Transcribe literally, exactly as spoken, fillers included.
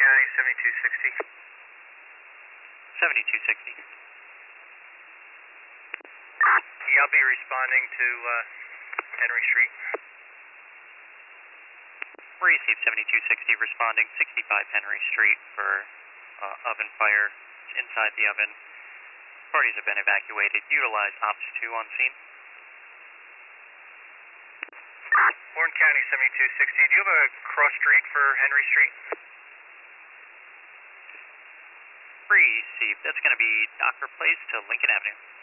County, seventy-two sixty. seventy-two sixty. Yeah, I'll be responding to uh, Henry Street. Received seventy-two sixty, responding sixty-five Henry Street for uh, oven fire inside the oven. Parties have been evacuated. Utilize Ops two on scene. Warren County, seventy-two sixty. Do you have a cross street for Henry Street? Received. That's going to be Docker Place to Lincoln Avenue.